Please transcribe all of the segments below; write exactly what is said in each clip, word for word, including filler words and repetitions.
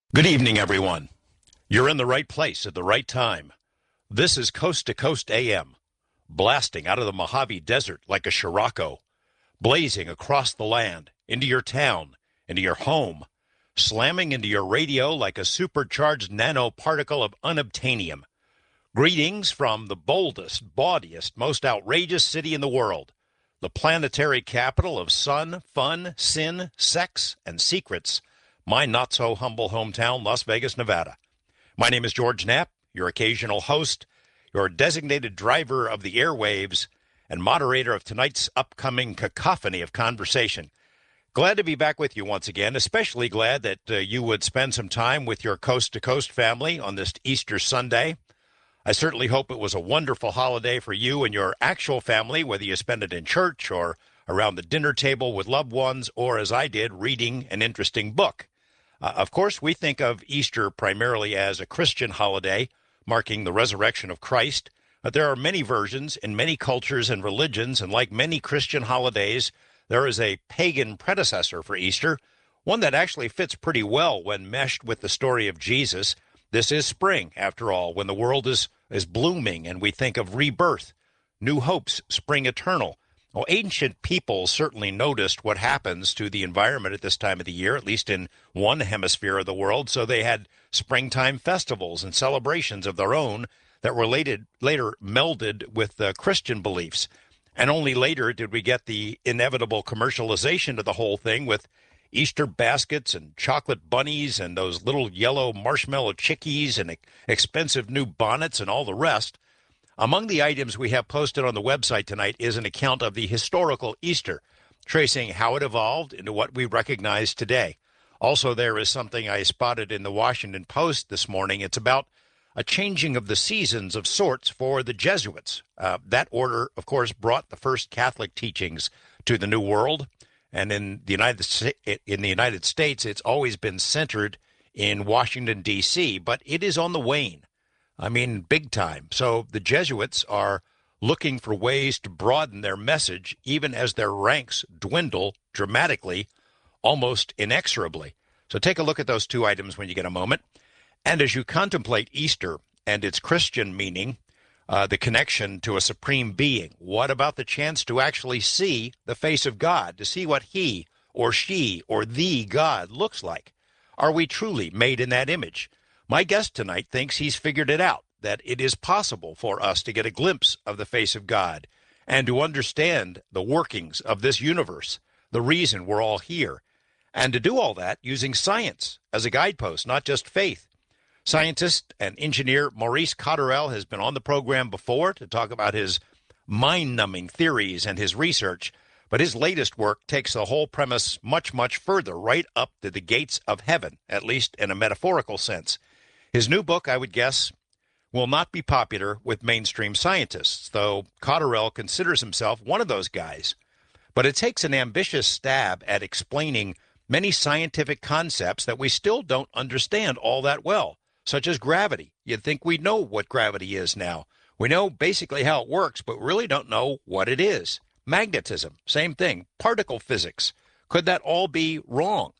Good evening, everyone. You're in the right place at the right time. This is Coast to Coast A M, blasting out of the Mojave Desert like a Scirocco, blazing across the land, into your town, into your home, slamming into your radio like a supercharged nanoparticle of unobtainium. Greetings from the boldest, bawdiest, most outrageous city in the world, the planetary capital of sun, fun, sin, sex, and secrets, my not-so-humble hometown, Las Vegas, Nevada. My name is George Knapp, your occasional host, your designated driver of the airwaves, and moderator of tonight's upcoming cacophony of conversation. Glad to be back with you once again, especially glad that uh, you would spend some time with your coast-to-coast family on this Easter Sunday. I certainly hope it was a wonderful holiday for you and your actual family, whether you spend it in church or around the dinner table with loved ones, or, as I did, reading an interesting book. Uh, of course, we think of Easter primarily as a Christian holiday, marking the resurrection of Christ. But there are many versions in many cultures and religions, and like many Christian holidays, there is a pagan predecessor for Easter, one that actually fits pretty well when meshed with the story of Jesus. This is spring, after all, when the world is, is blooming, and we think of rebirth, new hopes, spring eternal. Well, ancient people certainly noticed what happens to the environment at this time of the year, at least in one hemisphere of the world, so they had springtime festivals and celebrations of their own that were later, later melded with the Christian beliefs. And only later did we get the inevitable commercialization of the whole thing with Easter baskets and chocolate bunnies and those little yellow marshmallow chickies and expensive new bonnets and all the rest. Among the items we have posted on the website tonight is an account of the historical Easter, tracing how it evolved into what we recognize today. Also, there is something I spotted in the Washington Post this morning. It's about a changing of the seasons of sorts for the Jesuits. Uh, that order, of course, brought the first Catholic teachings to the New World. And in the United, in the United States, it's always been centered in Washington, D C, but it is on the wane. I mean, big time. So the Jesuits are looking for ways to broaden their message, even as their ranks dwindle dramatically, almost inexorably. So take a look at those two items when you get a moment. And as you contemplate Easter and its Christian meaning, uh, the connection to a supreme being, what about the chance to actually see the face of God, to see what he or she or the God looks like? Are we truly made in that image? My guest tonight thinks he's figured it out, that it is possible for us to get a glimpse of the face of God and to understand the workings of this universe, the reason we're all here, and to do all that using science as a guidepost, not just faith. Scientist and engineer Maurice Cotterill has been on the program before to talk about his mind-numbing theories and his research, but his latest work takes the whole premise much, much further, right up to the gates of heaven, at least in a metaphorical sense. His new book, I would guess, will not be popular with mainstream scientists, though Cotterill considers himself one of those guys. But it takes an ambitious stab at explaining many scientific concepts that we still don't understand all that well, such as gravity. You'd think we'd know what gravity is now. We know basically how it works, but really don't know what it is. Magnetism, same thing. Particle physics. Could that all be wrong?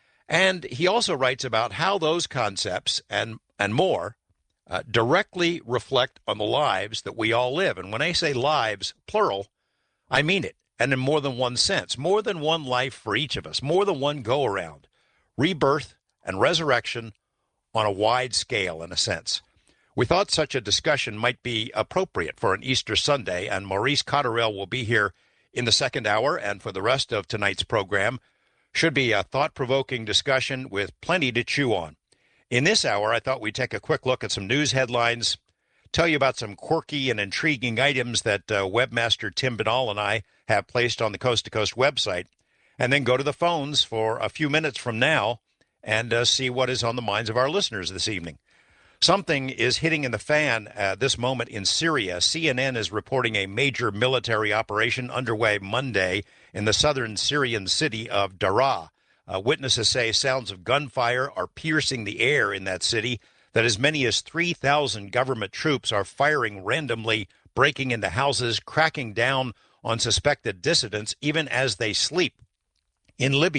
And he also writes about how those concepts and, and more uh, directly reflect on the lives that we all live. And when I say lives, plural, I mean it. And in more than one sense, more than one life for each of us, more than one go-around. Rebirth and resurrection on a wide scale, in a sense. We thought such a discussion might be appropriate for an Easter Sunday, and Maurice Cotterill will be here in the second hour and for the rest of tonight's program. Should be a thought-provoking discussion with plenty to chew on. In this hour, I thought we'd take a quick look at some news headlines, tell you about some quirky and intriguing items that uh, webmaster Tim Binnall and I have placed on the Coast to Coast website, and then go to the phones for a few minutes from now and uh, see what is on the minds of our listeners this evening. Something is hitting in the fan at this moment in Syria. C N N is reporting a major military operation underway Monday in the southern Syrian city of Daraa. Uh, witnesses say sounds of gunfire are piercing the air in that city, that as many as three thousand government troops are firing randomly, breaking into houses, cracking down on suspected dissidents, even as they sleep. In Libya,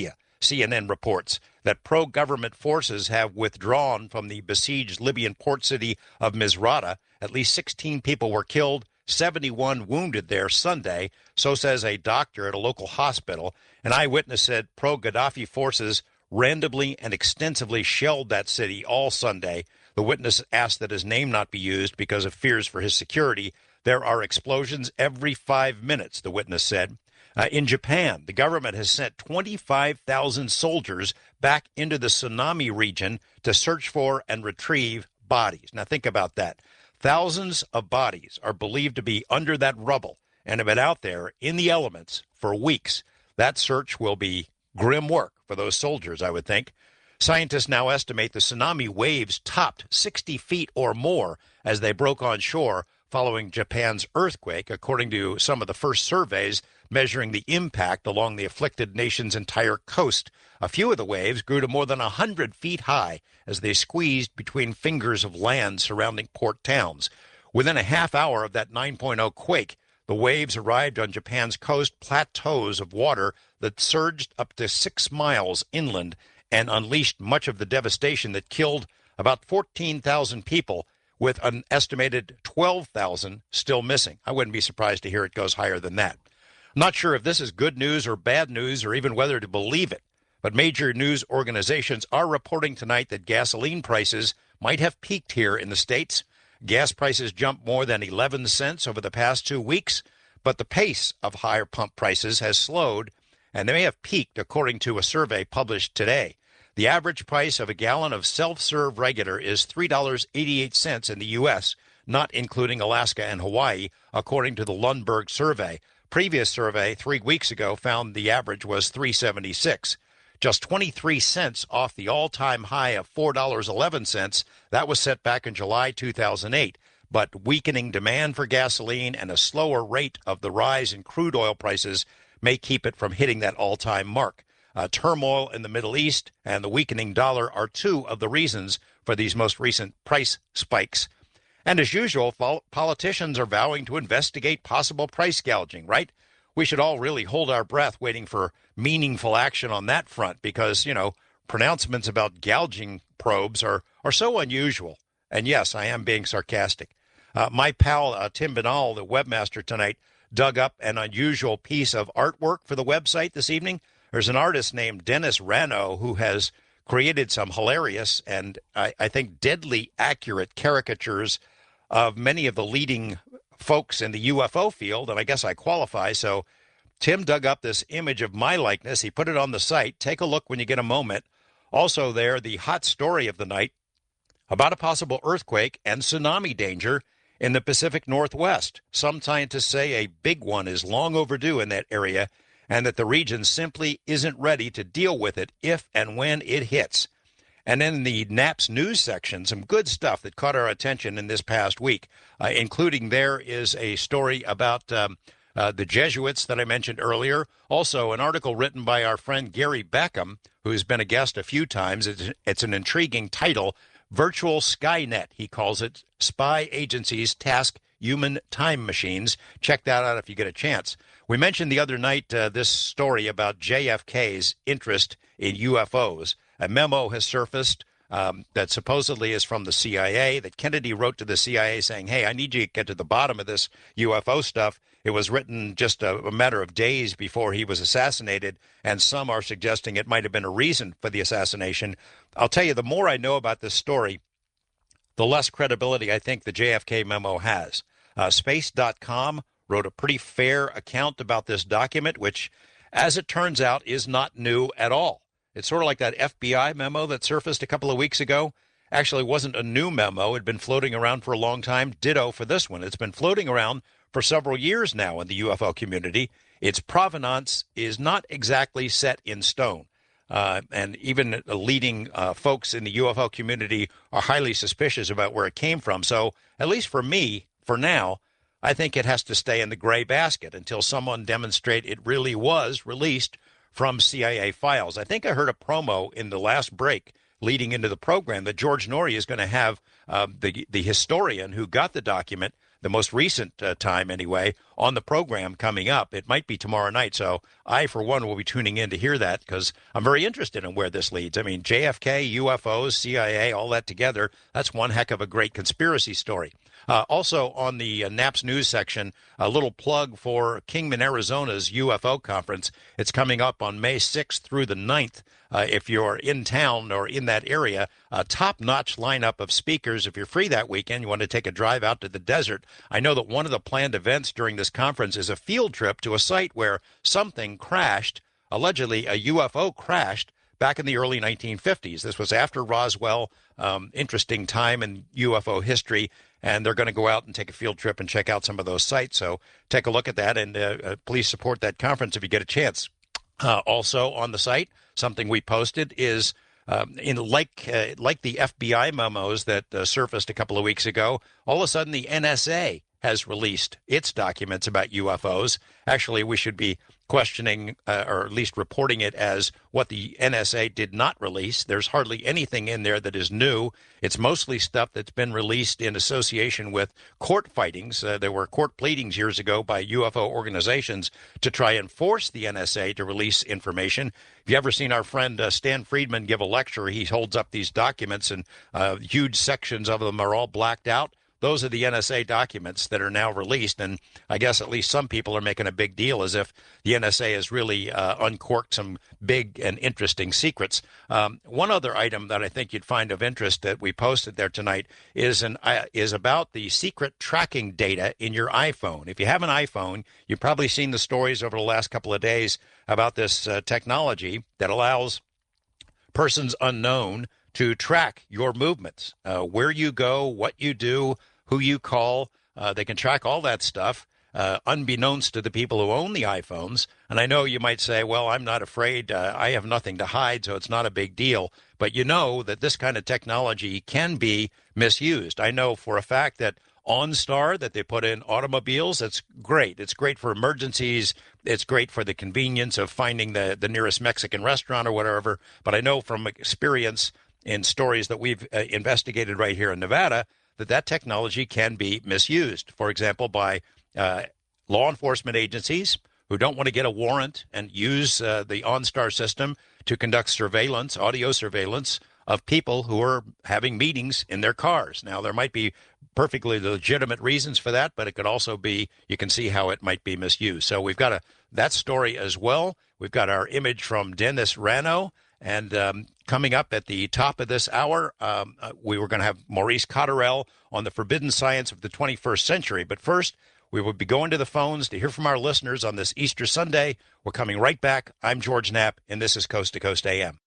C N N reports that pro-government forces have withdrawn from the besieged Libyan port city of Misrata. At least sixteen people were killed, seventy-one wounded there Sunday, so says a doctor at a local hospital. An eyewitness said pro-Gaddafi forces randomly and extensively shelled that city all Sunday. The witness asked that his name not be used because of fears for his security. There are explosions every five minutes, the witness said. Uh, in Japan, the government has sent twenty-five thousand soldiers back into the tsunami region to search for and retrieve bodies. Now think about that. Thousands of bodies are believed to be under that rubble and have been out there in the elements for weeks. That search will be grim work for those soldiers, I would think. Scientists now estimate the tsunami waves topped sixty feet or more as they broke on shore following Japan's earthquake, according to some of the first surveys measuring the impact along the afflicted nation's entire coast. A few of the waves grew to more than one hundred feet high as they squeezed between fingers of land surrounding port towns. Within a half hour of that nine point oh quake, the waves arrived on Japan's coast, plateaus of water that surged up to six miles inland and unleashed much of the devastation that killed about fourteen thousand people, with an estimated twelve thousand still missing. I wouldn't be surprised to hear it goes higher than that. I'm not sure if this is good news or bad news or even whether to believe it, but major news organizations are reporting tonight that gasoline prices might have peaked here in the States. Gas prices jumped more than eleven cents over the past two weeks, but the pace of higher pump prices has slowed, and they may have peaked, according to a survey published today. The average price of a gallon of self-serve regular is three dollars and eighty-eight cents in the U S, not including Alaska and Hawaii, according to the Lundberg survey. Previous survey three weeks ago found the average was three dollars and seventy-six cents, just twenty-three cents off the all-time high of four dollars and eleven cents. That was set back in July two thousand eight. But weakening demand for gasoline and a slower rate of the rise in crude oil prices may keep it from hitting that all-time mark. Uh, turmoil in the Middle East and the weakening dollar are two of the reasons for these most recent price spikes. And as usual, politicians are vowing to investigate possible price gouging, right? We should all really hold our breath waiting for meaningful action on that front because, you know, pronouncements about gouging probes are, are so unusual. And yes, I am being sarcastic. Uh, my pal, uh, Tim Binnall, the webmaster tonight, dug up an unusual piece of artwork for the website this evening. There's an artist named Dennis Rano who has created some hilarious and I, I think deadly accurate caricatures of many of the leading folks in the U F O field, and I guess I qualify. So Tim dug up this image of my likeness. He put it on the site. Take a look when you get a moment. Also there, the hot story of the night about a possible earthquake and tsunami danger in the Pacific Northwest. Some scientists say a big one is long overdue in that area and that the region simply isn't ready to deal with it if and when it hits. And in the N A P S news section, some good stuff that caught our attention in this past week, uh, including there is a story about um, uh, the Jesuits that I mentioned earlier. Also, an article written by our friend Gary Beckham, who's been a guest a few times. It's, it's an intriguing title, Virtual Skynet, he calls it. Spy agencies task human time machines. Check that out if you get a chance. We mentioned the other night uh, this story about J F K's interest in U F Os. A memo has surfaced um, that supposedly is from the C I A, that Kennedy wrote to the C I A saying, hey, I need you to get to the bottom of this U F O stuff. It was written just a, a matter of days before he was assassinated, and some are suggesting it might have been a reason for the assassination. I'll tell you, the more I know about this story, the less credibility I think the J F K memo has. Uh, Space dot com wrote a pretty fair account about this document, which, as it turns out, is not new at all. It's sort of like that F B I memo that surfaced a couple of weeks ago. Actually, wasn't a new memo. It had been floating around for a long time. Ditto for this one. It's been floating around for several years now in the U F O community. Its provenance is not exactly set in stone. Uh, and even leading uh, folks in the U F O community are highly suspicious about where it came from. So, at least for me, for now, I think it has to stay in the gray basket until someone demonstrate it really was released from C I A files. I think I heard a promo in the last break leading into the program that George Norrie is going to have uh, the, the historian who got the document the most recent uh, time anyway, on the program coming up. It might be tomorrow night. So I, for one, will be tuning in to hear that because I'm very interested in where this leads. I mean, J F K, U F Os, C I A, all that together, that's one heck of a great conspiracy story. Uh, also on the uh, NAPS news section, a little plug for Kingman, Arizona's U F O conference. It's coming up on May sixth through the ninth. Uh, if you're in town or in that area, a top-notch lineup of speakers. If you're free that weekend, you want to take a drive out to the desert. I know that one of the planned events during this conference is a field trip to a site where something crashed, allegedly a U F O crashed, back in the early nineteen fifties. This was after Roswell, um, interesting time in U F O history, and they're going to go out and take a field trip and check out some of those sites. So take a look at that, and uh, uh, please support that conference if you get a chance. Uh, also on the site, something we posted is um, in like uh, like the F B I memos that uh, surfaced a couple of weeks ago. All of a sudden, the N S A has released its documents about U F Os. Actually, we should be questioning uh, or at least reporting it as what the N S A did not release. There's hardly anything in there that is new. It's mostly stuff that's been released in association with court fightings. Uh, there were court pleadings years ago by U F O organizations to try and force the N S A to release information. If you ever seen our friend uh, Stan Friedman give a lecture, he holds up these documents and uh, huge sections of them are all blacked out. Those are the N S A documents that are now released, and I guess at least some people are making a big deal as if the N S A has really uh, uncorked some big and interesting secrets. Um, one other item that I think you'd find of interest that we posted there tonight is an uh, is about the secret tracking data in your iPhone. If you have an iPhone, you've probably seen the stories over the last couple of days about this uh, technology that allows persons unknown to track your movements, uh, where you go, what you do, who you call. Uh, they can track all that stuff, uh, unbeknownst to the people who own the iPhones. And I know you might say, well, I'm not afraid. Uh, I have nothing to hide, so it's not a big deal. But you know that this kind of technology can be misused. I know for a fact that OnStar that they put in automobiles, that's great. It's great for emergencies. It's great for the convenience of finding the, the nearest Mexican restaurant or whatever. But I know from experience in stories that we've uh, investigated right here in Nevada, that that technology can be misused, for example, by uh, law enforcement agencies who don't want to get a warrant and use uh, the OnStar system to conduct surveillance, audio surveillance of people who are having meetings in their cars. Now, there might be perfectly legitimate reasons for that, but it could also be, you can see how it might be misused. So we've got a that story as well. We've got our image from Dennis Rano. And um, coming up at the top of this hour, um, uh, we were going to have Maurice Cotterell on the forbidden science of the twenty-first century. But first, we will be going to the phones to hear from our listeners on this Easter Sunday. We're coming right back. I'm George Knapp, and this is Coast to Coast A M.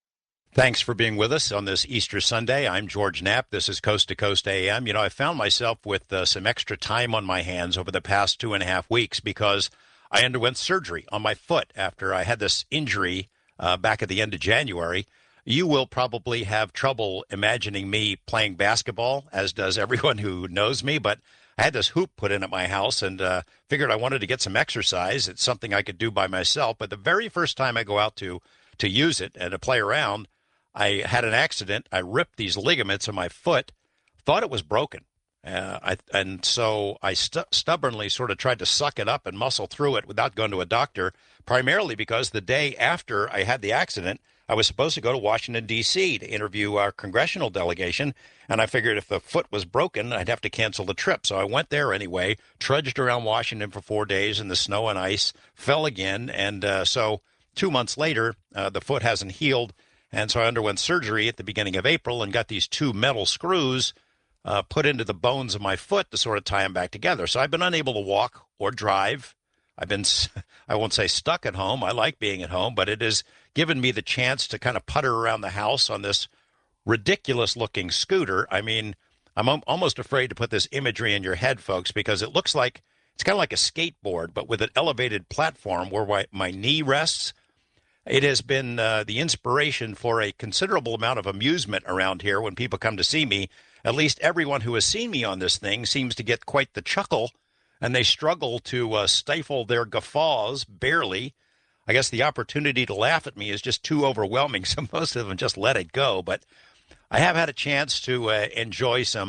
Thanks for being with us on this Easter Sunday. I'm George Knapp. This is Coast to Coast A M. You know, I found myself with uh, some extra time on my hands over the past two and a half weeks because I underwent surgery on my foot after I had this injury Uh, back at the end of January. You will probably have trouble imagining me playing basketball, as does everyone who knows me, but I had this hoop put in at my house and uh, figured I wanted to get some exercise. It's something I could do by myself, but the very first time I go out to to use it and to play around, I had an accident. I ripped these ligaments in my foot, thought it was broken. Uh, I, and so I stu- stubbornly sort of tried to suck it up and muscle through it without going to a doctor, primarily because the day after I had the accident, I was supposed to go to Washington, D C to interview our congressional delegation, and I figured if the foot was broken, I'd have to cancel the trip. So I went there anyway, trudged around Washington for four days in the snow and ice, fell again, and uh, so two months later, uh, the foot hasn't healed, and so I underwent surgery at the beginning of April and got these two metal screws Uh, put into the bones of my foot to sort of tie them back together. So I've been unable to walk or drive. I've been, I won't say stuck at home. I like being at home, but it has given me the chance to kind of putter around the house on this ridiculous-looking scooter. I mean, I'm al- almost afraid to put this imagery in your head, folks, because it looks like, it's kind of like a skateboard, but with an elevated platform where my, my knee rests. It has been uh, the inspiration for a considerable amount of amusement around here when people come to see me. At least everyone who has seen me on this thing seems to get quite the chuckle, and they struggle to uh, stifle their guffaws, barely. I guess the opportunity to laugh at me is just too overwhelming, so most of them just let it go. But I have had a chance to uh, enjoy some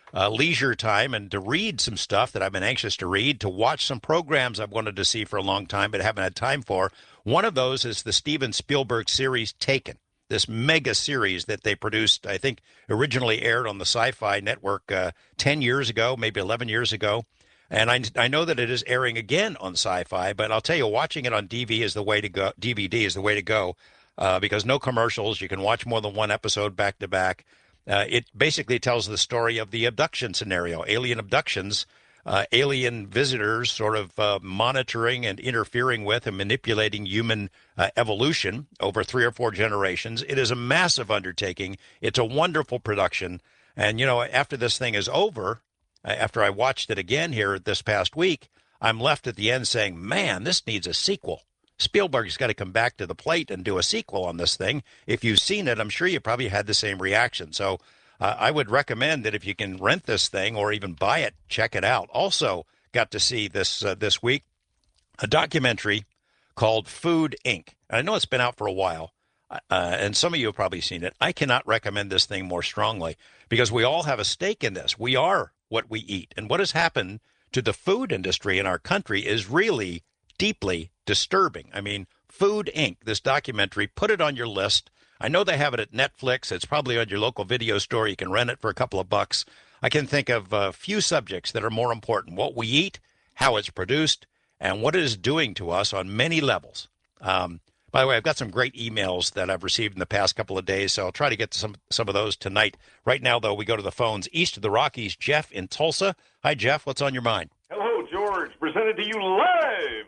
uh, leisure time and to read some stuff that I've been anxious to read, to watch some programs I've wanted to see for a long time but haven't had time for. One of those is the Steven Spielberg series Taken, this mega series that they produced, I think originally aired on the Sci-Fi Network uh, ten years ago, maybe eleven years ago. And I, I know that it is airing again on Sci-Fi, but I'll tell you, watching it on D V is the way to go. D V D is the way to go uh, because no commercials. You can watch more than one episode back to back. Uh, it basically tells the story of the abduction scenario, alien abductions, uh, alien visitors sort of uh, monitoring and interfering with and manipulating human uh, evolution over three or four generations. It is a massive undertaking. It's a wonderful production. And, you know, after this thing is over, after I watched it again here this past week, I'm left at the end saying, man, this needs a sequel. Spielberg's got to come back to the plate and do a sequel on this thing. If you've seen it, I'm sure you probably had the same reaction. So uh, I would recommend that if you can rent this thing or even buy it, check it out. Also got to see this uh, this week a documentary called Food, Incorporated. I know it's been out for a while, uh, and some of you have probably seen it. I cannot recommend this thing more strongly because we all have a stake in this. We are what we eat. And what has happened to the food industry in our country is really deeply disturbing. I mean, Food, Incorporated, this documentary, put it on your list. I know they have it at Netflix. It's probably on your local video store. You can rent it for a couple of bucks. I can think of a few subjects that are more important: what we eat, how it's produced, and what it is doing to us on many levels. Um, By the way, I've got some great emails that I've received in the past couple of days, so I'll try to get to some, some of those tonight. Right now, though, we go to the phones east of the Rockies. Jeff in Tulsa. Hi, Jeff. What's on your mind? Hello, George. Presented to you live.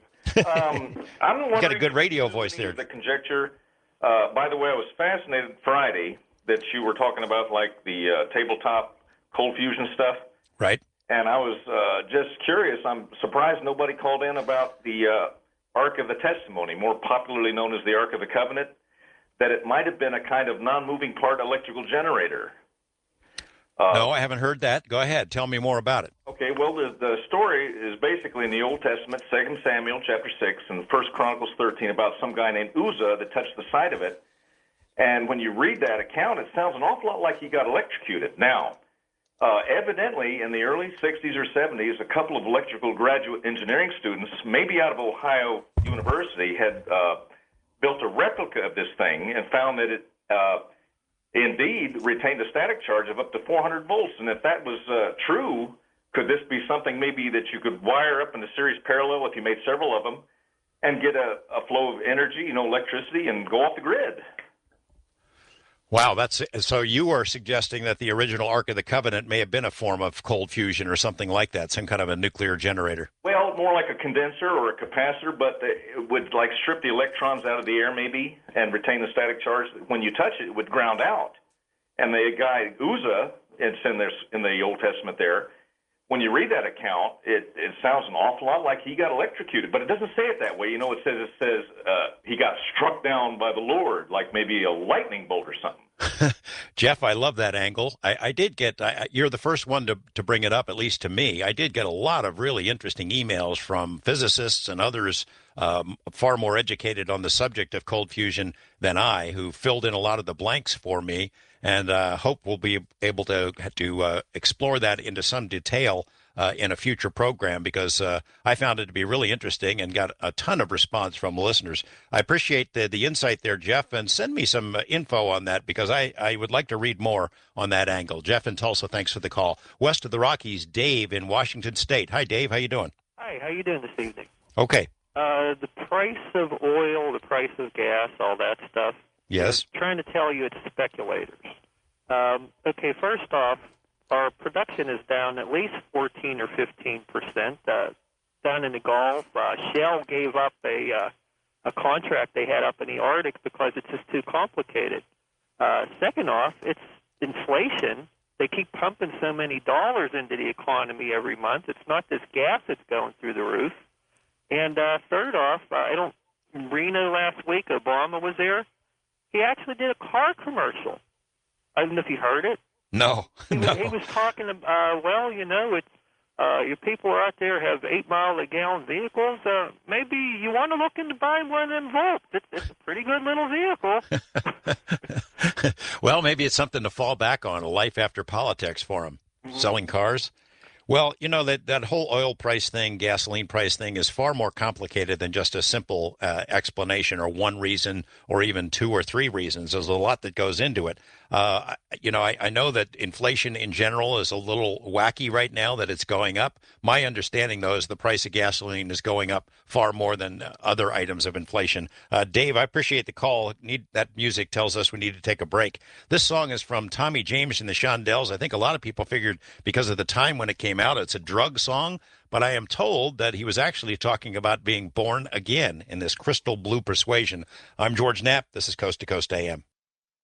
Um, I'm wondering. Got a good radio voice there. The conjecture. Uh, by the way, I was fascinated Friday that you were talking about like the uh, tabletop cold fusion stuff. Right. And I was uh, just curious. I'm surprised nobody called in about the uh, Ark of the Testimony, more popularly known as the Ark of the Covenant, that it might have been a kind of non-moving part electrical generator. Uh, no, I haven't heard that. Go ahead. Tell me more about it. Okay, well, the, the story is basically in the Old Testament, Second Samuel chapter six and First Chronicles thirteen, about some guy named Uzzah that touched the side of it. And when you read that account, it sounds an awful lot like he got electrocuted. Now, uh, evidently, in the early sixties or seventies, a couple of electrical graduate engineering students, maybe out of Ohio University, had uh, built a replica of this thing and found that it uh, indeed retained a static charge of up to four hundred volts. And if that was uh, true, could this be something maybe that you could wire up in a series parallel if you made several of them and get a, a flow of energy, you know, electricity, and go off the grid? Wow, that's so you are suggesting that the original Ark of the Covenant may have been a form of cold fusion or something like that, some kind of a nuclear generator. Well, more like a condenser or a capacitor, but it would like strip the electrons out of the air maybe and retain the static charge. When you touch it, it would ground out. And the guy Uzzah, it's in, there, in the Old Testament there, when you read that account, it, it sounds an awful lot like he got electrocuted, but it doesn't say it that way. You know, it says it says uh, he got struck down by the Lord, like maybe a lightning bolt or something. Jeff, I love that angle. I, I did get, I, you're the first one to, to bring it up, at least to me. I did get a lot of really interesting emails from physicists and others um, far more educated on the subject of cold fusion than I, who filled in a lot of the blanks for me. And uh, hope we'll be able to to uh, explore that into some detail uh, in a future program, because uh, I found it to be really interesting and got a ton of response from listeners. I appreciate the, the insight there, Jeff, and send me some uh, info on that, because I, I would like to read more on that angle. Jeff in Tulsa, thanks for the call. West of the Rockies, Dave in Washington State. Hi, Dave. How you doing? Hi. How you doing this evening? Okay. Uh, the price of oil, the price of gas, all that stuff. Yes. I'm trying to tell you it's speculators. Um, okay, first off, our production is down at least fourteen or fifteen percent. Uh, down in the Gulf, uh, Shell gave up a uh, a contract they had up in the Arctic because it's just too complicated. Uh, second off, it's inflation. They keep pumping so many dollars into the economy every month. It's not this gas that's going through the roof. And uh, third off, uh, I don't. Reno last week, Obama was there. He actually did a car commercial. I don't know if you heard it. No, he, no. He was talking about, uh, well, you know, it's, uh, your people out there have eight mile a gallon vehicles. Uh, maybe you want to look into buying one of them Volks. It's, it's a pretty good little vehicle. Well, maybe it's something to fall back on, a life after politics for him. Mm-hmm. selling cars. Well, you know, that, that whole oil price thing, gasoline price thing is far more complicated than just a simple uh, explanation or one reason or even two or three reasons. There's a lot that goes into it. Uh, you know, I, I know that inflation in general is a little wacky right now, that it's going up. My understanding, though, is the price of gasoline is going up far more than other items of inflation. Uh, Dave, I appreciate the call. Need that music tells us we need to take a break. This song is from Tommy James and the Shondells. I think a lot of people figured because of the time when it came out, it's a drug song, but I am told that he was actually talking about being born again in this crystal blue persuasion. I'm George Knapp. This is Coast to Coast A M.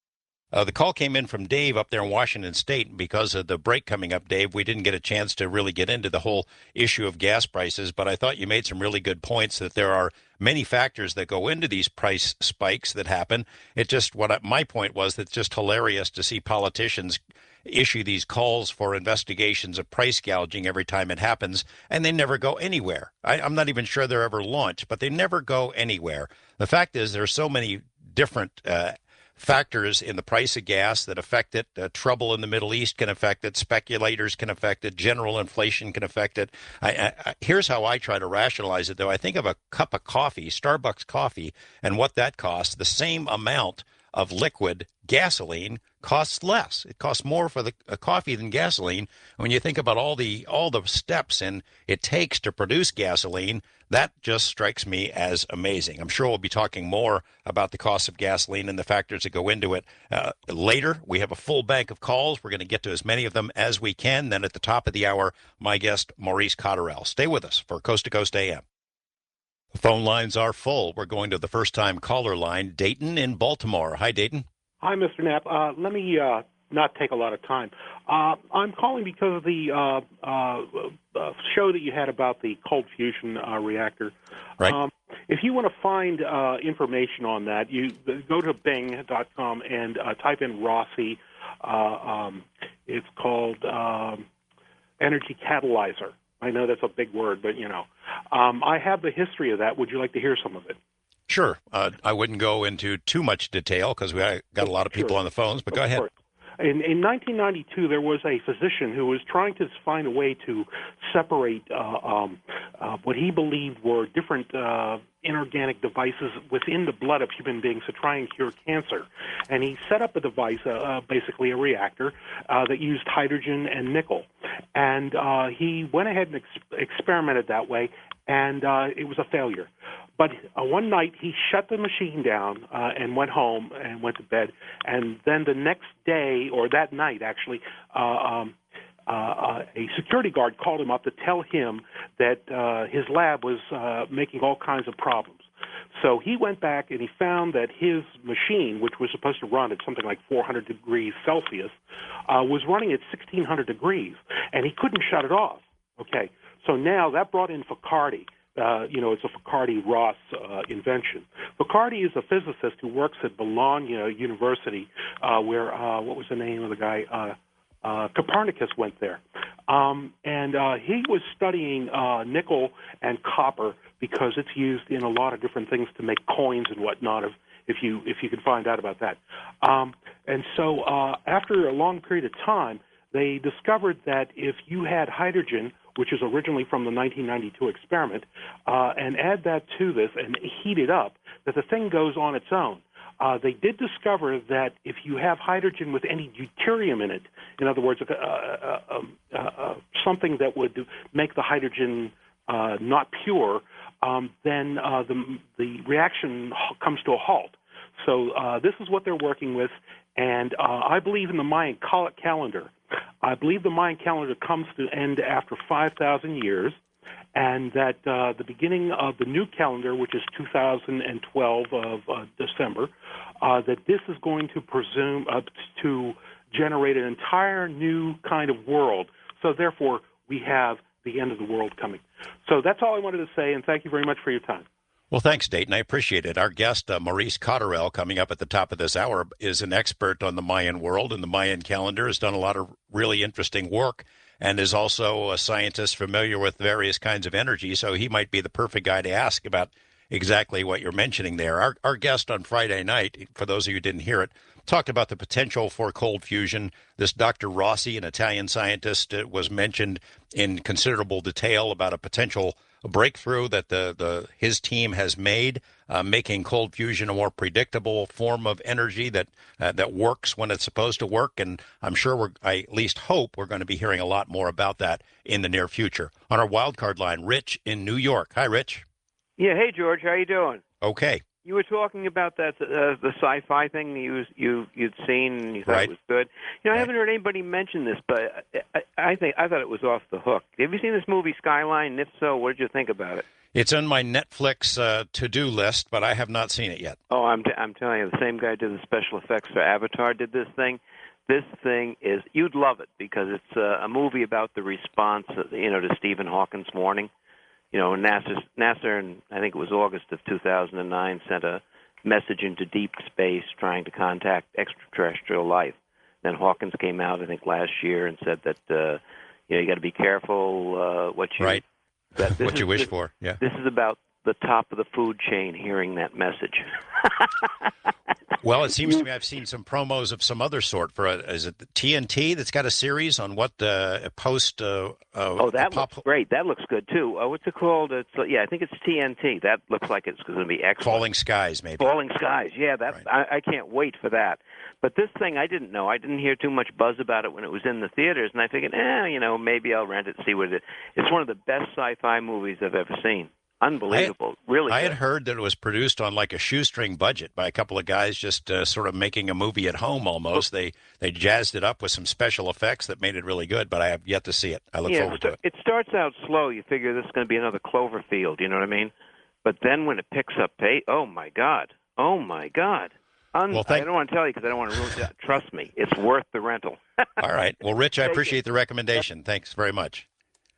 Uh, the call came in from Dave up there in Washington State. Because of the break coming up, Dave, we didn't get a chance to really get into the whole issue of gas prices, but I thought you made some really good points that there are many factors that go into these price spikes that happen. It just, what I, my point was, that it's just hilarious to see politicians issue these calls for investigations of price gouging every time it happens, and they never go anywhere. I, I'm not even sure they're ever launched, but they never go anywhere. The fact is, there are so many different uh, factors in the price of gas that affect it. Uh, trouble in the Middle East can affect it. Speculators can affect it. General inflation can affect it. I, I, I, here's how I try to rationalize it, though. I think of a cup of coffee, Starbucks coffee, and what that costs. The same amount of liquid gasoline costs less. It costs more for the uh, coffee than gasoline. When you think about all the all the steps and it takes to produce gasoline, that just strikes me as amazing. I'm sure we'll be talking more about the cost of gasoline and the factors that go into it uh, later. We have a full bank of calls. We're going to get to as many of them as we can. Then at the top of the hour, my guest, Maurice Cotterill. Stay with us for Coast to Coast A M. The phone lines are full. We're going to the first-time caller line, Dayton in Baltimore. Hi, Dayton. Hi, Mister Knapp. Uh, let me uh, not take a lot of time. Uh, I'm calling because of the uh, uh, uh, show that you had about the cold fusion uh, reactor. Right. Um, if you want to find uh, information on that, you go to Bing dot com and uh, type in Rossi. Uh, um, it's called um, Energy Catalyzer. I know that's a big word, but, you know. Um, I have the history of that. Would you like to hear some of it? Sure. Uh, I wouldn't go into too much detail because we got a lot of people Sure. on the phones, but Of go ahead. course. In, in nineteen ninety-two, there was a physician who was trying to find a way to separate uh, um, uh, what he believed were different uh, inorganic devices within the blood of human beings to try and cure cancer. And he set up a device, uh, uh, basically a reactor, uh, that used hydrogen and nickel. And uh, he went ahead and ex- experimented that way, and uh, it was a failure. But uh, one night he shut the machine down uh, and went home and went to bed. And then the next day, or that night actually, uh, um, uh, uh, a security guard called him up to tell him that uh, his lab was uh, making all kinds of problems. So he went back and he found that his machine, which was supposed to run at something like four hundred degrees Celsius, uh, was running at sixteen hundred degrees, and he couldn't shut it off. Okay, so now that brought in Focardi. Uh, you know, it's a Focardi-Ross uh, invention. Focardi is a physicist who works at Bologna University, uh, where, uh, what was the name of the guy? Uh, uh, Copernicus went there. Um, and uh, he was studying uh, nickel and copper because it's used in a lot of different things to make coins and whatnot, if, if you if you could find out about that. Um, and so uh, after a long period of time, they discovered that if you had hydrogen, which is originally from the nineteen ninety-two experiment, uh, and add that to this and heat it up, that the thing goes on its own. Uh, they did discover that if you have hydrogen with any deuterium in it, in other words, uh, uh, uh, uh, something that would make the hydrogen uh, not pure, um, then uh, the, the reaction comes to a halt. So uh, this is what they're working with, and uh, I believe in the Mayan cal- calendar. I believe the Mayan calendar comes to end after five thousand years, and that uh, the beginning of the new calendar, which is two thousand twelve of uh, December, uh, that this is going to presume uh, to generate an entire new kind of world. So therefore, we have the end of the world coming. So that's all I wanted to say, and thank you very much for your time. Well, thanks, Dayton. I appreciate it. Our guest, uh, Maurice Cotterill, coming up at the top of this hour, is an expert on the Mayan world and the Mayan calendar, has done a lot of really interesting work, and is also a scientist familiar with various kinds of energy, so he might be the perfect guy to ask about exactly what you're mentioning there. Our, our guest on Friday night, for those of you who didn't hear it, talked about the potential for cold fusion. This Doctor Rossi, an Italian scientist, uh, was mentioned in considerable detail about a potential breakthrough that the, the his team has made, uh, making cold fusion a more predictable form of energy that uh, that works when it's supposed to work. And I'm sure we're, I at least hope we're going to be hearing a lot more about that in the near future. On our wild card line, Rich in New York. Hi, Rich. Yeah, hey George, how you doing? Okay. You were talking about that uh, the sci-fi thing you you you'd seen and you thought Right. it was good. You know, I Right. haven't heard anybody mention this, but I, I think I thought it was off the hook. Have you seen this movie Skyline? And if so, what did you think about it? It's on my Netflix uh, to-do list, but I have not seen it yet. Oh, I'm t- I'm telling you, the same guy did the special effects for Avatar. Did this thing. This thing is you'd love it because it's uh, a movie about the response, uh, you know, to Stephen Hawking's warning. You know, NASA, NASA, in I think it was August of two thousand nine, sent a message into deep space trying to contact extraterrestrial life. Then Hawkins came out, I think, last year and said that uh, you know you got to be careful uh, what you Right. that this What is, you wish this, for, yeah. This is about the top of the food chain hearing that message. Well, it seems to me I've seen some promos of some other sort for a, is it the T N T that's got a series on what uh, a post uh, uh, Oh, that pop, looks great. That looks good too. Uh, what's it called? It's uh, yeah, I think it's T N T. That looks like it's going to be excellent. Falling Skies, maybe. Falling Skies. Yeah, that Right. I, I can't wait for that. But this thing, I didn't know. I didn't hear too much buzz about it when it was in the theaters, and I figured, eh, you know, maybe I'll rent it, see what it is. It's one of the best sci-fi movies I've ever seen. Unbelievable. really I good. had heard that it was produced on like a shoestring budget by a couple of guys just uh, sort of making a movie at home almost. They they jazzed it up with some special effects that made it really good, but I have yet to see it. I look yeah, forward to it. It starts out slow. You figure this is going to be another Cloverfield, you know what I mean? But then when it picks up pace, oh, my God. Oh, my God. Un- Well, thank- I don't want to tell you because I don't want to ruin it. Trust me, it's worth the rental. All right. Well, Rich, I Thank you. appreciate the recommendation. Thanks very much.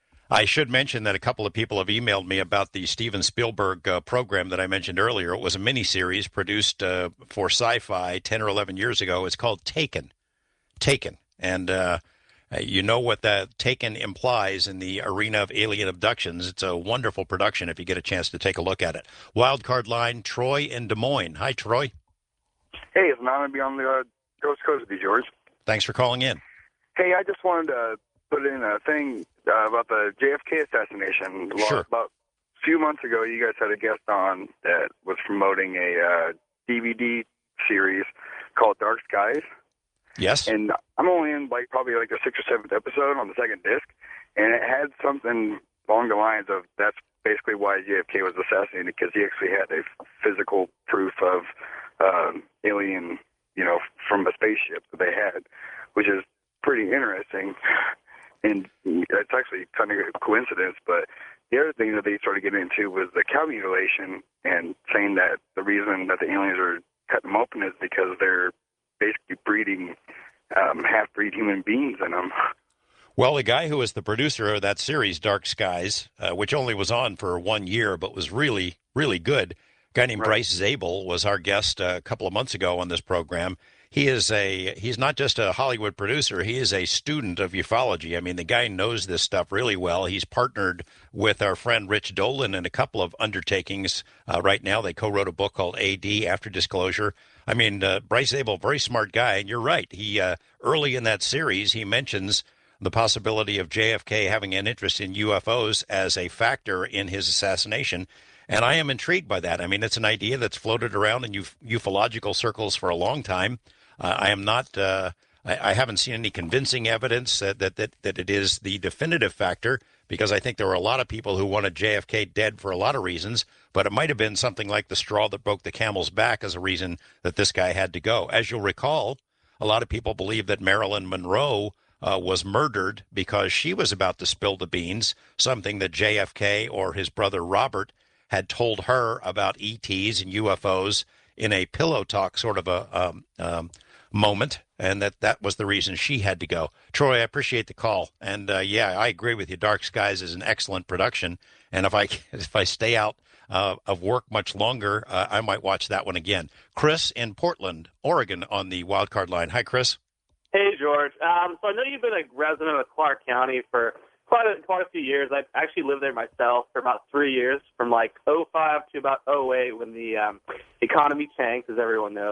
I should mention that a couple of people have emailed me about the Steven Spielberg uh, program that I mentioned earlier. It was a miniseries produced uh, for Sci-Fi ten or eleven years ago. It's called Taken. Taken. And uh, you know what that Taken implies in the arena of alien abductions. It's a wonderful production if you get a chance to take a look at it. Wildcard line, Troy in Des Moines. Hi, Troy. Hey, it's an honor to be on the uh, Coast to Coast with you, George. Thanks for calling in. Hey, I just wanted to put in a thing uh, about the J F K assassination. Sure. About a few months ago, you guys had a guest on that was promoting a uh, D V D series called Dark Skies. Yes? And I'm only in like probably like the sixth or seventh episode on the second disc, and it had something along the lines of that's basically why J F K was assassinated, because he actually had a physical proof of um, alien, you know, from a spaceship that they had, which is pretty interesting. And it's actually kind of a coincidence, but the other thing that they started getting into was the cow mutilation and saying that the reason that the aliens are cutting them open is because they're basically breeding um, half-breed human beings in them. Well, the guy who was the producer of that series, Dark Skies, uh, which only was on for one year but was really, really good, a guy named Right. Bryce Zabel was our guest uh, a couple of months ago on this program. He is a he's not just a Hollywood producer, he is a student of ufology. I mean, the guy knows this stuff really well. He's partnered with our friend Rich Dolan in a couple of undertakings uh, right now. They co-wrote a book called A D, After Disclosure. I mean, uh, Bryce Zabel, very smart guy, and you're right. He uh, early in that series, he mentions the possibility of J F K having an interest in U F Os as a factor in his assassination. And I am intrigued by that. I mean, it's an idea that's floated around in uf- ufological circles for a long time. Uh, I am not, uh, I, I haven't seen any convincing evidence that, that, that, that it is the definitive factor, because I think there were a lot of people who wanted J F K dead for a lot of reasons, but it might have been something like the straw that broke the camel's back as a reason that this guy had to go. As you'll recall, a lot of people believe that Marilyn Monroe uh, was murdered because she was about to spill the beans, something that J F K or his brother Robert had told her about E Ts and U F Os in a pillow talk sort of a um, um, moment, and that that was the reason she had to go. Troy, I appreciate the call, and uh, yeah, I agree with you. Dark Skies is an excellent production, and if I if I stay out uh, of work much longer, uh, I might watch that one again. Chris in Portland, Oregon, on the wildcard line. Hi, Chris. Hey, George. Um, so I know you've been a resident of Clark County for quite a, quite a few years. I actually lived there myself for about three years, from like oh five to about oh eight when the um, economy tanked, as everyone knows.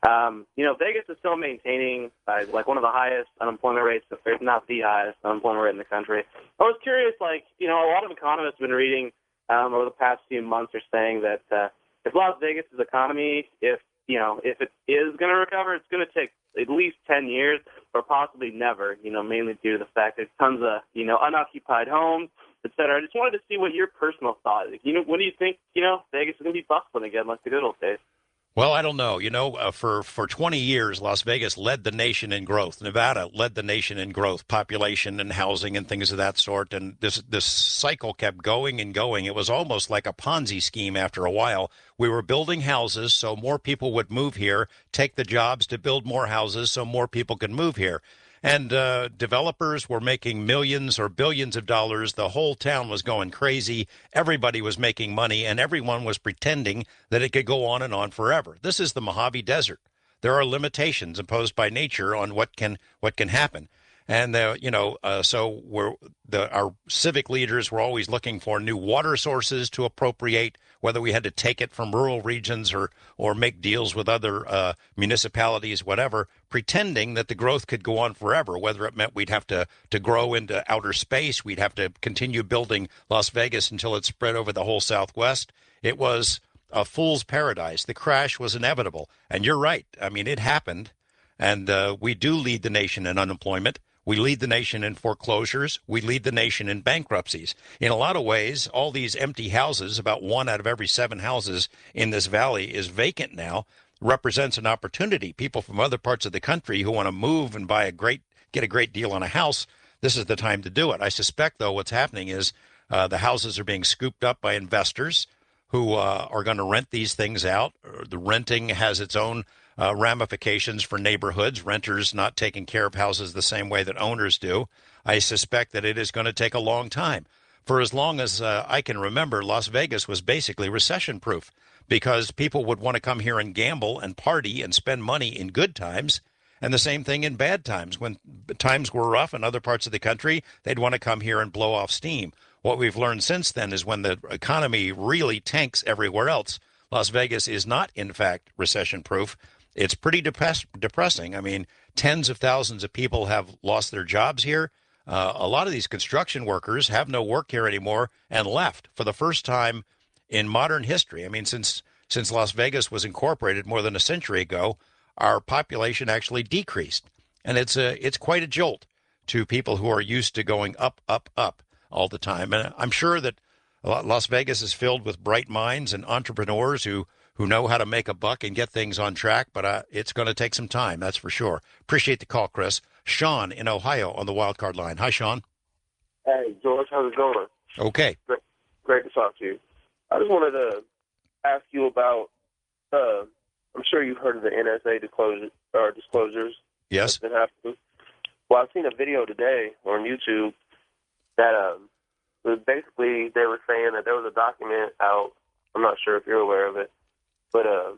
Um, you know, Vegas is still maintaining uh, like one of the highest unemployment rates, if not the highest unemployment rate in the country. I was curious, like, you know, a lot of economists have been reading um, over the past few months are saying that uh, if Las Vegas's economy, if you know, if it is going to recover, it's going to take at least ten years or possibly never. You know, mainly due to the fact that tons of you know unoccupied homes, et cetera. I just wanted to see what your personal thought is. You know, when do you think you know Vegas is going to be bustling again like the good old days? Well, I don't know. You know, uh, for, for twenty years, Las Vegas led the nation in growth. Nevada led the nation in growth, population and housing and things of that sort. And this this cycle kept going and going. It was almost like a Ponzi scheme after a while. We were building houses so more people would move here, take the jobs to build more houses so more people could move here. And uh, developers were making millions or billions of dollars. The whole town was going crazy. Everybody was making money, and everyone was pretending that it could go on and on forever. This is the Mojave Desert. There are limitations imposed by nature on what can what can happen. And, uh, you know, uh, so we're, the, our civic leaders were always looking for new water sources to appropriate, whether we had to take it from rural regions or or make deals with other uh, municipalities, whatever, pretending that the growth could go on forever, whether it meant we'd have to, to grow into outer space, we'd have to continue building Las Vegas until it spread over the whole Southwest. It was a fool's paradise. The crash was inevitable. And you're right. I mean, it happened. And uh, we do lead the nation in unemployment. We lead the nation in foreclosures. We lead the nation in bankruptcies. In a lot of ways, all these empty houses, about one out of every seven houses in this valley is vacant now, represents an opportunity. People from other parts of the country who want to move and buy a great, get a great deal on a house, this is the time to do it. I suspect, though, what's happening is uh, the houses are being scooped up by investors who uh, are going to rent these things out. The renting has its own Uh, ramifications for neighborhoods, renters not taking care of houses the same way that owners do. I suspect that it is going to take a long time. For as long as uh, I can remember, Las Vegas was basically recession-proof because people would want to come here and gamble and party and spend money in good times, and the same thing in bad times. When times were rough in other parts of the country, they'd want to come here and blow off steam. What we've learned since then is when the economy really tanks everywhere else, Las Vegas is not, in fact, recession-proof. It's pretty depress- depressing. I mean, tens of thousands of people have lost their jobs here. Uh, a lot of these construction workers have no work here anymore and left for the first time in modern history. I mean, since since Las Vegas was incorporated more than a century ago, our population actually decreased. And it's a, it's quite a jolt to people who are used to going up, up, up all the time. And I'm sure that Las Vegas is filled with bright minds and entrepreneurs who who know how to make a buck and get things on track, but uh, it's going to take some time, that's for sure. Appreciate the call, Chris. Sean in Ohio on the wild card line. Hi, Sean. Hey, George, how's it going? Okay. Great, great to talk to you. I just wanted to ask you about, uh, I'm sure you've heard of the N S A disclosure, or disclosures. Yes. That's been happening. Well, I've seen a video today on YouTube that um, was basically, they were saying that there was a document out, I'm not sure if you're aware of it, but uh,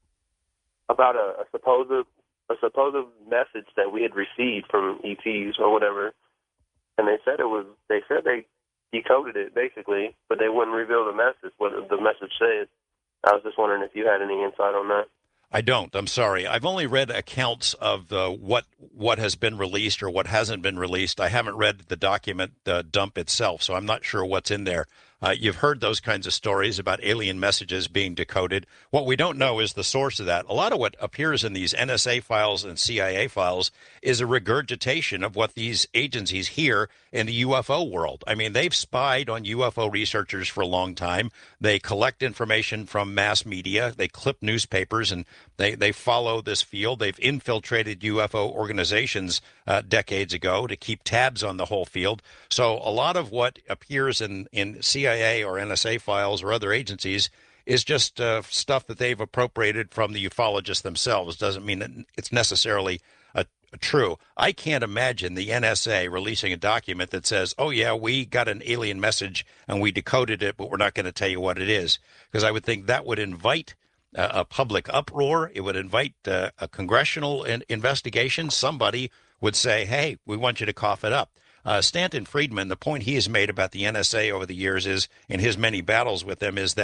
about a, a supposed a supposed message that we had received from E Ts or whatever, and they said it was they said they decoded it basically, but they wouldn't reveal the message, what the message said. I was just wondering if you had any insight on that. I don't. I'm sorry. I've only read accounts of uh, what what has been released or what hasn't been released. I haven't read the document uh, dump itself, so I'm not sure what's in there. Uh, you've heard those kinds of stories about alien messages being decoded. What we don't know is the source of that. A lot of what appears in these N S A files and C I A files is a regurgitation of what these agencies hear in the U F O world. I mean, they've spied on U F O researchers for a long time. They collect information from mass media. They clip newspapers, and they, they follow this field. They've infiltrated U F O organizations uh, decades ago to keep tabs on the whole field. So a lot of what appears in, in C I A or N S A files or other agencies is just uh, stuff that they've appropriated from the ufologists themselves. Doesn't mean that it's necessarily a, a true. I can't imagine the N S A releasing a document that says, oh, yeah, we got an alien message and we decoded it, but we're not going to tell you what it is. Because I would think that would invite uh, a public uproar. It would invite uh, a congressional in- investigation. Somebody would say, hey, we want you to cough it up. Uh, Stanton Friedman, the point he has made about the N S A over the years is, in his many battles with them, is that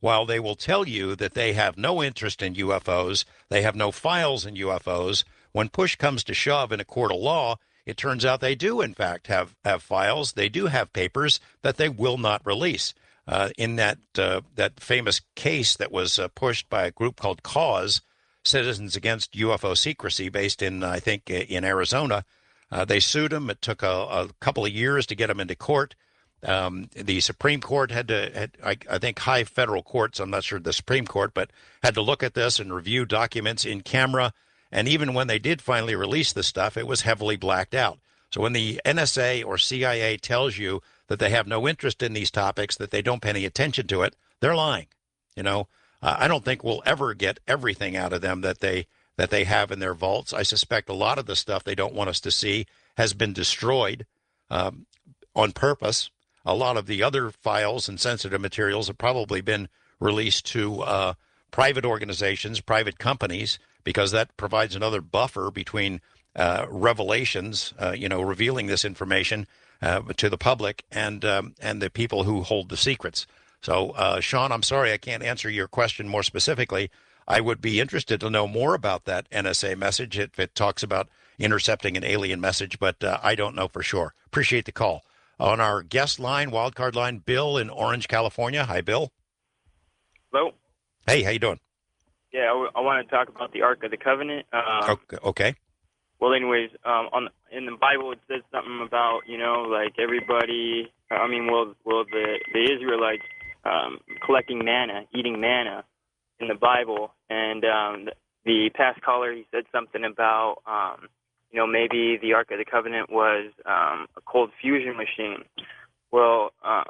while they will tell you that they have no interest in U F Os, they have no files in U F Os, when push comes to shove in a court of law, it turns out they do, in fact, have, have files. They do have papers that they will not release. Uh, in that uh, that famous case that was uh, pushed by a group called CAUSE, Citizens Against U F O Secrecy, based in, I think, in Arizona, uh, they sued them. It took a, a couple of years to get them into court. Um, the Supreme Court had to, had, I, I think, high federal courts, I'm not sure the Supreme Court, but had to look at this and review documents in camera. And even when they did finally release the stuff, it was heavily blacked out. So when the N S A or C I A tells you that they have no interest in these topics, that they don't pay any attention to it, they're lying. You know, uh, I don't think we'll ever get everything out of them that they that they have in their vaults. I suspect a lot of the stuff they don't want us to see has been destroyed um, on purpose. A lot of the other files and sensitive materials have probably been released to uh, private organizations, private companies, because that provides another buffer between uh, revelations, uh, you know, revealing this information uh, to the public and um, and the people who hold the secrets. So, uh, Sean, I'm sorry I can't answer your question more specifically. I would be interested to know more about that N S A message if it talks about intercepting an alien message, but uh, I don't know for sure. Appreciate the call. On our guest line, wildcard line, Bill in Orange, California. Hi, Bill. Hello. Hey, how you doing? Yeah, I, w- I want to talk about the Ark of the Covenant. Um, okay. okay. Well, anyways, um, on in the Bible it says something about, you know, like everybody. I mean, well, well, the the Israelites um, collecting manna, eating manna in the Bible, and um, the past caller, he said something about, um, you know, maybe the Ark of the Covenant was um, a cold fusion machine. Well, uh,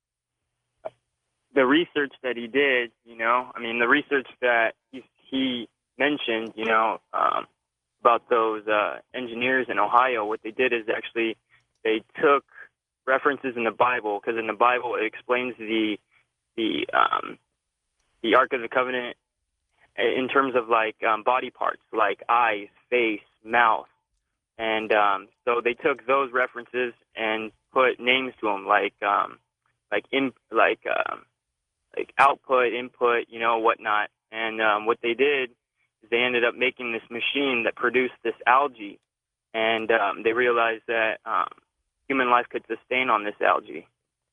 the research that he did, you know, I mean, the research that he, he mentioned, you know, um, about those uh, engineers in Ohio, what they did is actually they took references in the Bible, because in the Bible it explains the the um, the Ark of the Covenant in terms of like um, body parts, like eyes, face, mouth, and um, so they took those references and put names to them, like um, like in like um, like output, input, you know, whatnot. And um, what they did is they ended up making this machine that produced this algae, and um, they realized that um, human life could sustain on this algae.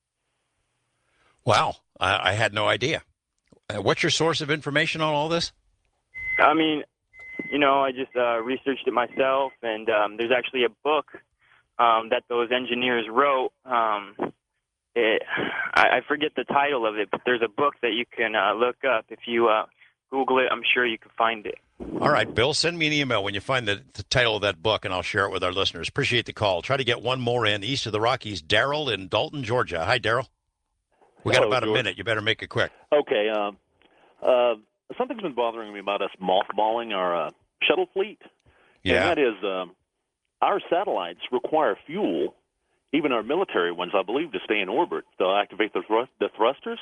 Wow, I, I had no idea. Uh, what's your source of information on all this? I mean, you know, I just uh, researched it myself, and um, there's actually a book um, that those engineers wrote. Um, it, I, I forget the title of it, but there's a book that you can uh, look up. If you uh, Google it, I'm sure you can find it. All right, Bill, send me an email when you find the, the title of that book, and I'll share it with our listeners. Appreciate the call. Try to get one more in east of the Rockies. Daryl in Dalton, Georgia. Hi, Daryl. We got Hello, about George. a minute. You better make it quick. Okay. Um, uh, something's been bothering me about us mothballing our uh, shuttle fleet. Yeah. And that is um, our satellites require fuel, even our military ones, I believe, to stay in orbit. They'll activate the, thrust- the thrusters.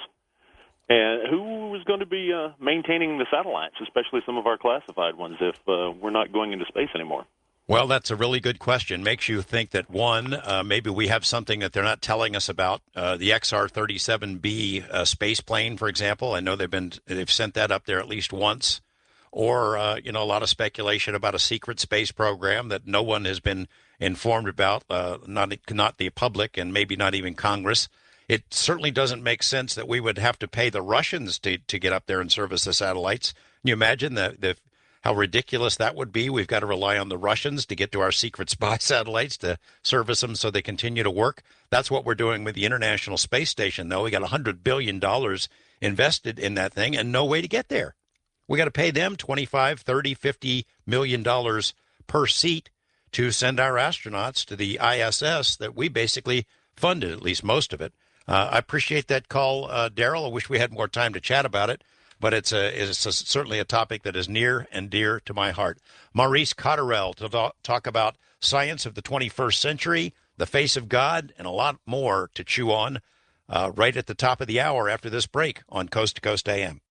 And who is going to be uh, maintaining the satellites, especially some of our classified ones, if uh, we're not going into space anymore? Well, that's a really good question. Makes you think that, one, uh, maybe we have something that they're not telling us about. Uh, the X R thirty-seven B uh, space plane, for example. I know they've been they've sent that up there at least once. Or, uh, you know, a lot of speculation about a secret space program that no one has been informed about, uh, not not the public and maybe not even Congress. It certainly doesn't make sense that we would have to pay the Russians to, to get up there and service the satellites. Can you imagine the, the how ridiculous that would be? We've got to rely on the Russians to get to our secret spy satellites to service them so they continue to work. That's what we're doing with the International Space Station, though. We got one hundred billion dollars invested in that thing and no way to get there. We got to pay them twenty-five, thirty, fifty million dollars per seat to send our astronauts to the I S S that we basically funded, at least most of it. Uh, I appreciate that call, uh, Daryl. I wish we had more time to chat about it, but it's a, it's a, certainly a topic that is near and dear to my heart. Maurice Cotterell to talk, talk about science of the twenty-first century, the face of God, and a lot more to chew on uh, right at the top of the hour after this break on Coast to Coast A M.